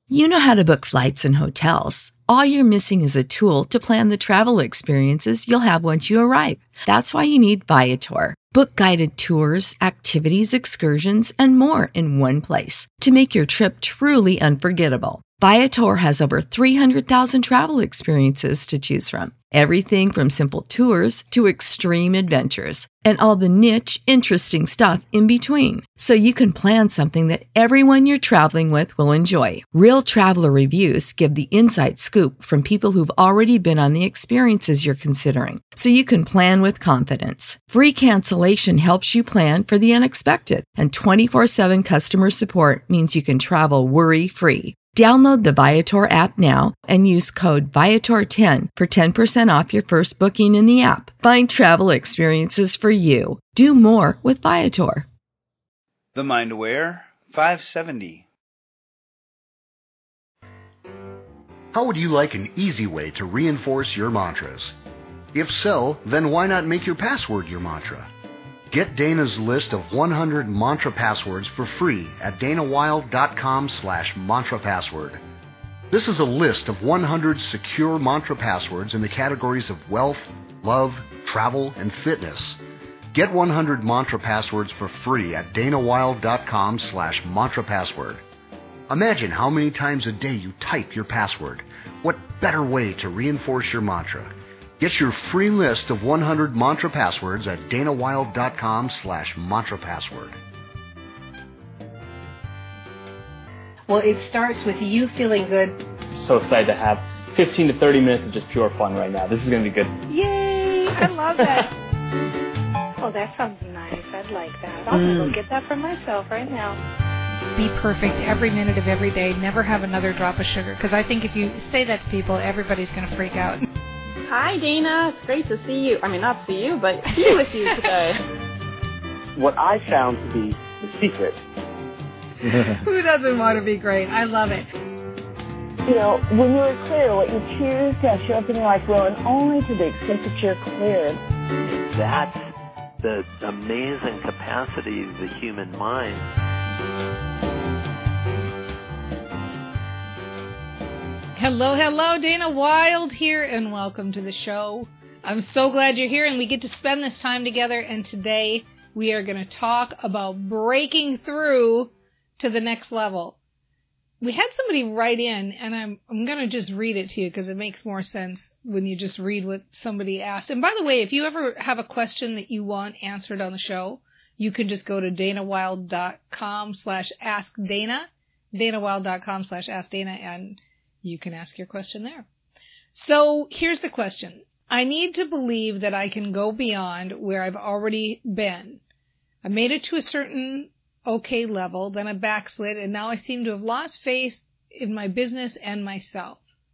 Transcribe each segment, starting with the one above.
You know how to book flights and hotels. All you're missing is a tool to plan the travel experiences you'll have once you arrive. That's why you need Viator. Book guided tours, activities, excursions, and more in one place to make your trip truly unforgettable. Viator has over 300,000 travel experiences to choose from. Everything from simple tours to extreme adventures and all the niche, interesting stuff in between. So you can plan something that everyone you're traveling with will enjoy. Real traveler reviews give the inside scoop from people who've already been on the experiences you're considering. So you can plan with confidence. Free cancellation helps you plan for the unexpected. And 24/7 customer support means you can travel worry-free. Download the Viator app now and use code Viator10 for 10% off your first booking in the app. Find travel experiences for you. Do more with Viator. The Mind Aware 570. How would you like an easy way to reinforce your mantras? If so, then why not make your password your mantra? Get Dana's list of 100 mantra passwords for free at danawilde.com/mantra password. This is a list of 100 secure mantra passwords in the categories of wealth, love, travel, and fitness. Get 100 mantra passwords for free at danawilde.com/mantra password. Imagine how many times a day you type your password. What better way to reinforce your mantra? Get your free list of 100 mantra passwords at danawilde.com/mantra password. Well, it starts with you feeling good. So excited to have 15 to 30 minutes of just pure fun right now. This is going to be good. Yay! I love that. Oh, that sounds nice. I'd like that. I'll go get that for myself right now. Be perfect every minute of every day. Never have another drop of sugar. Because I think if you say that to people, everybody's going to freak out. Hi, Dana. It's great to see you. I mean, not see you, but be with you today. What I found to be the secret. Who doesn't want to be great? I love it. You know, when you're clear, what you choose to show up in your life will, and only to the extent that you're clear. That's the amazing capacity of the human mind. Hello, hello, Dana Wilde here, and welcome to the show. I'm so glad you're here, and we get to spend this time together, and today we are going to talk about breaking through to the next level. We had somebody write in, and I'm going to just read it to you because it makes more sense when you just read what somebody asked. And by the way, if you ever have a question that you want answered on the show, you can just go to danawilde.com/askdana, danawilde.com/askdana, and you can ask your question there. So here's the question. I need to believe that I can go beyond where I've already been. I made it to a certain okay level, then I backslid, and now I seem to have lost faith in my business and myself.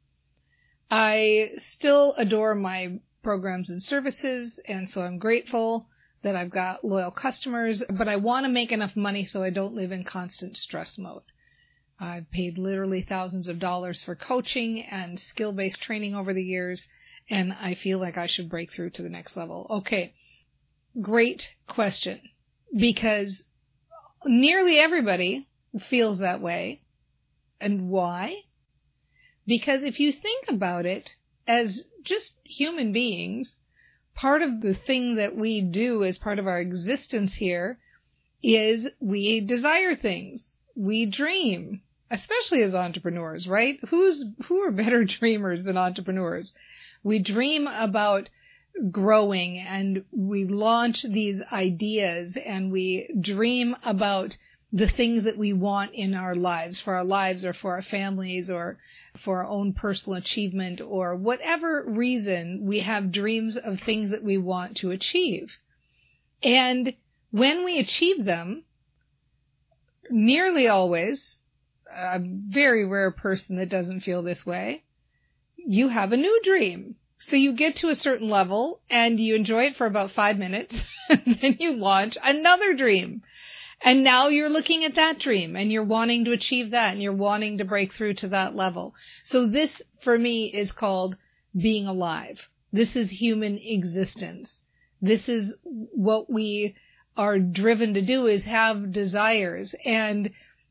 I still adore my programs and services, and so I'm grateful that I've got loyal customers, but I want to make enough money so I don't live in constant stress mode. I've paid literally thousands of dollars for coaching and skill-based training over the years, and I feel like I should break through to the next level. Okay, great question, because nearly everybody feels that way. And why? Because if you think about it as just human beings, part of the thing that we do as part of our existence here is we desire things. We dream, especially as entrepreneurs, right? Who are better dreamers than entrepreneurs? We dream about growing, and we launch these ideas, and we dream about the things that we want in our lives or for our families or for our own personal achievement, or whatever reason we have dreams of things that we want to achieve. And when we achieve them, nearly always, a very rare person that doesn't feel this way, you have a new dream. So you get to a certain level and you enjoy it for about 5 minutes, and then you launch another dream. And now you're looking at that dream and you're wanting to achieve that and you're wanting to break through to that level. So this, for me, is called being alive. This is human existence. This is what we are driven to do, is have desires. And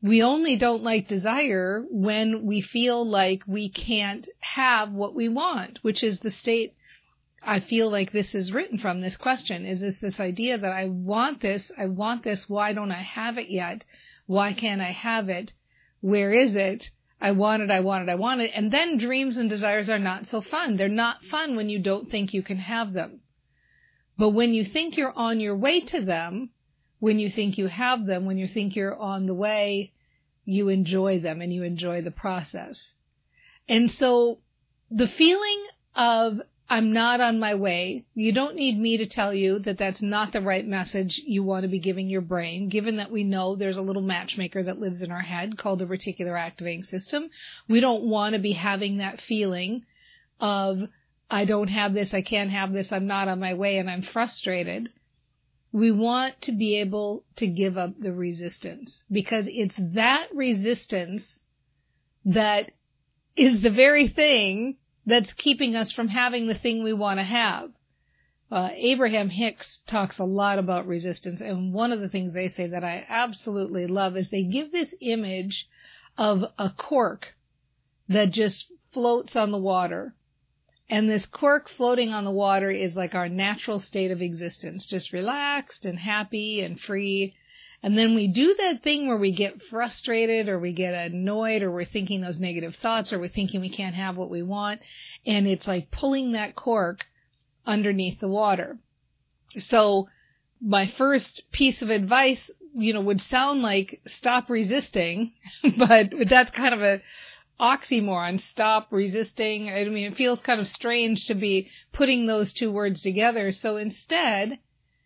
We only don't like desire when we feel like we can't have what we want, which is the state I feel like this is written from, this question. Is this idea that I want this, why don't I have it yet? Why can't I have it? Where is it? I want it. And then dreams and desires are not so fun. They're not fun when you don't think you can have them. But when you think you're on your way to them, when you think you have them, when you think you're on the way, you enjoy them and you enjoy the process. And so the feeling of I'm not on my way, you don't need me to tell you that that's not the right message you want to be giving your brain, given that we know there's a little matchmaker that lives in our head called the reticular activating system. We don't want to be having that feeling of I don't have this, I can't have this, I'm not on my way, and I'm frustrated. We want to be able to give up the resistance, because it's that resistance that is the very thing that's keeping us from having the thing we want to have. Abraham Hicks talks a lot about resistance, and one of the things they say that I absolutely love is they give this image of a cork that just floats on the water. And this cork floating on the water is like our natural state of existence, just relaxed and happy and free. And then we do that thing where we get frustrated or we get annoyed or we're thinking those negative thoughts or we're thinking we can't have what we want. And it's like pulling that cork underneath the water. So my first piece of advice, would sound like stop resisting, but that's kind of a oxymoron, stop resisting. I mean, it feels kind of strange to be putting those two words together. So instead,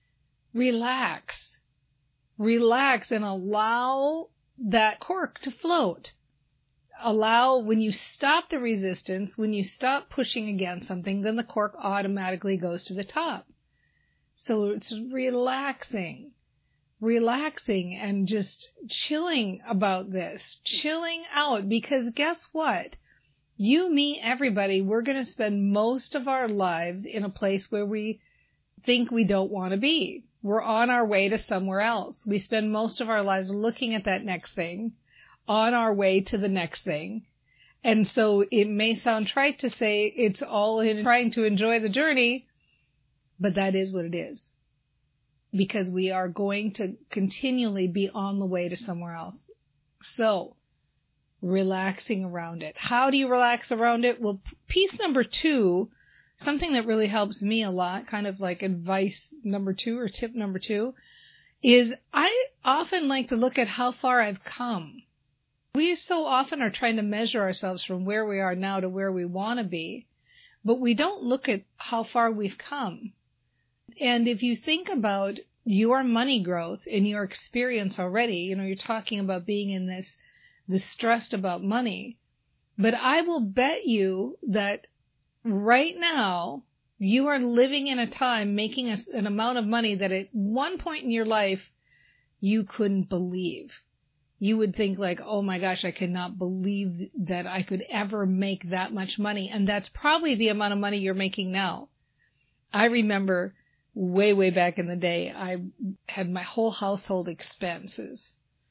relax and allow that cork to float. Allow, when you stop the resistance, when you stop pushing against something, then the cork automatically goes to the top. So it's relaxing and just chilling about this, chilling out, because guess what? You, me, everybody, we're going to spend most of our lives in a place where we think we don't want to be. We're on our way to somewhere else. We spend most of our lives looking at that next thing, on our way to the next thing. And so it may sound trite to say it's all in trying to enjoy the journey, but that is what it is. Because we are going to continually be on the way to somewhere else. So, relaxing around it. How do you relax around it? Well, piece number 2, something that really helps me a lot, kind of like advice number 2 or tip number 2, is I often like to look at how far I've come. We so often are trying to measure ourselves from where we are now to where we want to be, but we don't look at how far we've come. And if you think about your money growth in your experience already, you're talking about being in this stressed about money, but I will bet you that right now you are living in a time making an amount of money that at one point in your life you couldn't believe. You would think like, oh my gosh, I cannot believe that I could ever make that much money. And that's probably the amount of money you're making now. I remember way back in the day, I had my whole household expenses.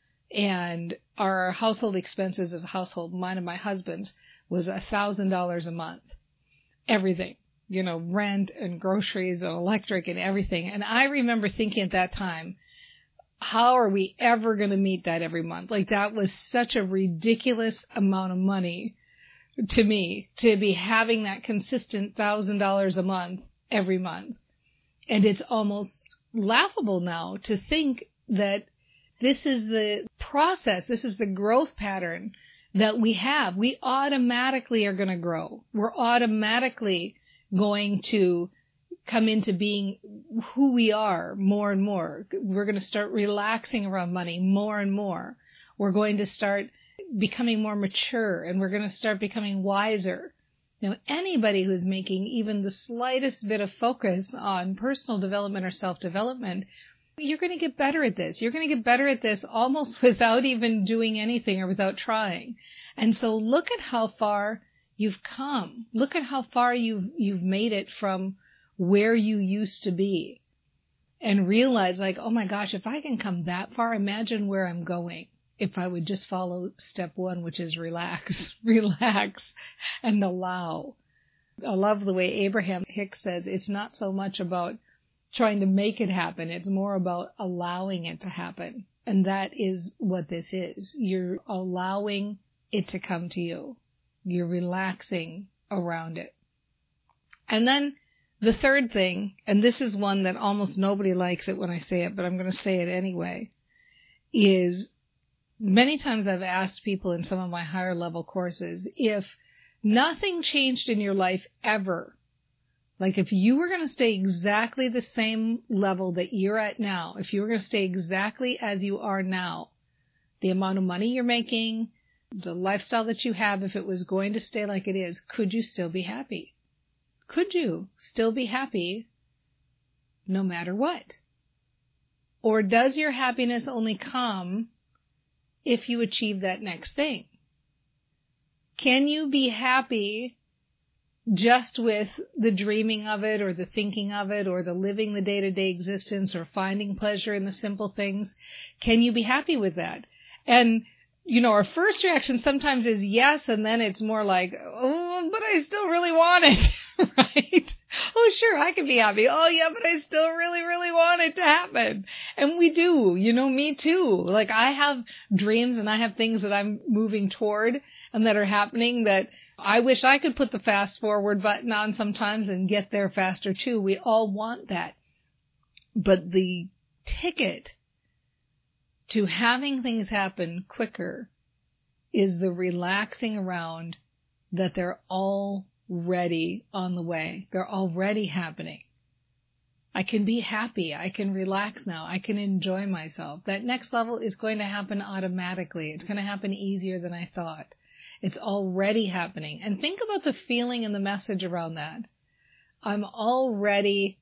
And our household expenses as a household, mine and my husband's, was $1,000 a month. Everything. Rent and groceries and electric and everything. And I remember thinking at that time, how are we ever going to meet that every month? Like, that was such a ridiculous amount of money to me, to be having that consistent $1,000 a month every month. And it's almost laughable now to think that this is the process, this is the growth pattern that we have. We automatically are going to grow. We're automatically going to come into being who we are more and more. We're going to start relaxing around money more and more. We're going to start becoming more mature, and we're going to start becoming wiser. Anybody who's making even the slightest bit of focus on personal development or self-development, you're going to get better at this. You're going to get better at this almost without even doing anything or without trying. And so look at how far you've come. Look at how far you've made it from where you used to be. And realize like, oh my gosh, if I can come that far, imagine where I'm going. if I would just follow step one, which is relax, relax, and allow. I love the way Abraham Hicks says it's not so much about trying to make it happen. It's more about allowing it to happen. And that is what this is. You're allowing it to come to you. You're relaxing around it. And then the third thing, and this is one that almost nobody likes it when I say it, but I'm going to say it anyway, is many times I've asked people in some of my higher level courses, if nothing changed in your life ever, like if you were going to stay exactly the same level that you're at now, if you were going to stay exactly as you are now, the amount of money you're making, the lifestyle that you have, if it was going to stay like it is, could you still be happy? Could you still be happy no matter what? Or does your happiness only come if you achieve that next thing? Can you be happy just with the dreaming of it or the thinking of it or the living the day-to-day existence or finding pleasure in the simple things? Can you be happy with that? And our first reaction sometimes is yes, and then it's more like, oh, but I still really want it, right? Oh, sure, I can be happy. Oh, yeah, but I still really, really want it to happen. And we do, me too. Like I have dreams and I have things that I'm moving toward and that are happening that I wish I could put the fast forward button on sometimes and get there faster too. We all want that. But the ticket to having things happen quicker is the relaxing around that they're already on the way. They're already happening. I can be happy. I can relax now. I can enjoy myself. That next level is going to happen automatically. It's going to happen easier than I thought. It's already happening. And think about the feeling and the message around that. I'm already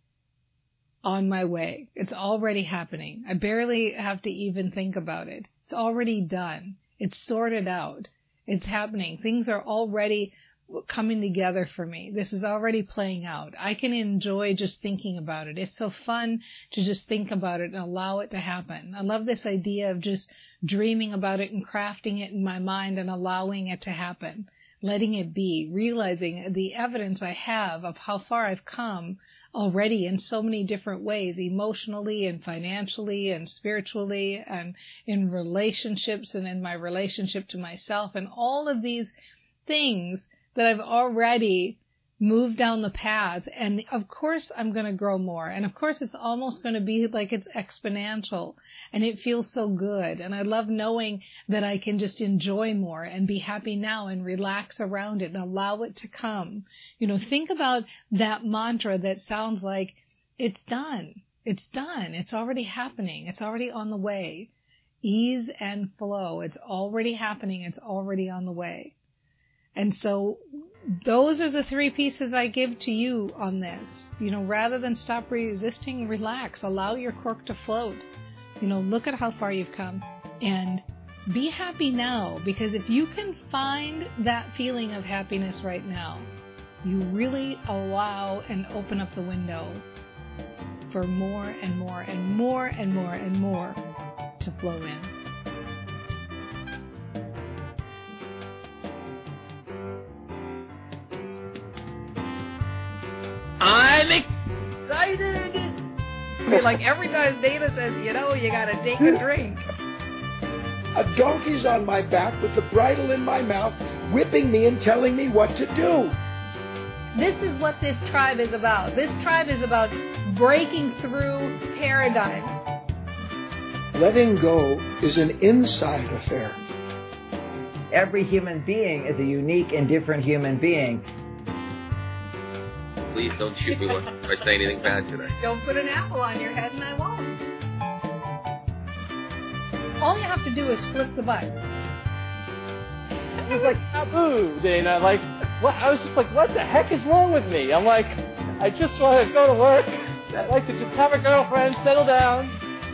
on my way. It's already happening. I barely have to even think about it. It's already done. It's sorted out. It's happening. Things are already coming together for me. This is already playing out. I can enjoy just thinking about it. It's so fun to just think about it and allow it to happen. I love this idea of just dreaming about it and crafting it in my mind and allowing it to happen, letting it be, realizing the evidence I have of how far I've come already in so many different ways, emotionally and financially and spiritually and in relationships and in my relationship to myself and all of these things that I've already moved down the path. And of course I'm going to grow more. And of course it's almost going to be like it's exponential and it feels so good. And I love knowing that I can just enjoy more and be happy now and relax around it and allow it to come. Think about that mantra that sounds like it's done. It's done. It's already happening. It's already on the way. Ease and flow. It's already happening. It's already on the way. And so those are the three pieces I give to you on this. Rather than stop resisting, relax, allow your cork to float. Look at how far you've come and be happy now, because if you can find that feeling of happiness right now, you really allow and open up the window for more and more and more and more and more to flow in. I'm excited! Like every time Dana says, you gotta take a drink. A donkey's on my back with the bridle in my mouth, whipping me and telling me what to do. This is what this tribe is about. This tribe is about breaking through paradigms. Letting go is an inside affair. Every human being is a unique and different human being. Please don't shoot me if I say anything bad today. Don't put an apple on your head and I won't. All you have to do is flip the button. It was like taboo, Dana. Like, what? I was just like, what the heck is wrong with me? I'm like, I just want to go to work. I'd like to just have a girlfriend, settle down.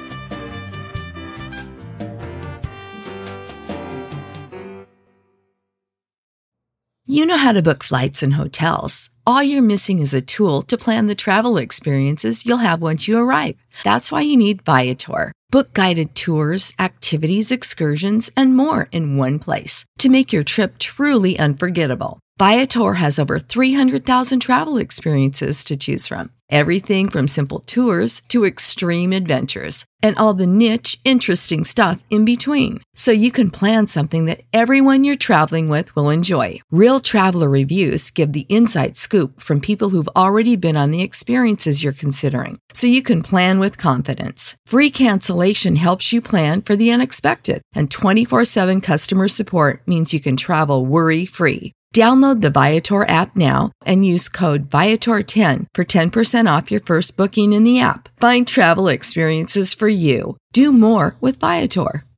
You know how to book flights and hotels. All you're missing is a tool to plan the travel experiences you'll have once you arrive. That's why you need Viator. Book guided tours, activities, excursions, and more in one place to make your trip truly unforgettable. Viator has over 300,000 travel experiences to choose from. Everything from simple tours to extreme adventures and all the niche, interesting stuff in between. So you can plan something that everyone you're traveling with will enjoy. Real traveler reviews give the inside scoop from people who've already been on the experiences you're considering. So you can plan with confidence. Free cancellation helps you plan for the unexpected. And 24/7 customer support means you can travel worry-free. Download the Viator app now and use code Viator10 for 10% off your first booking in the app. Find travel experiences for you. Do more with Viator.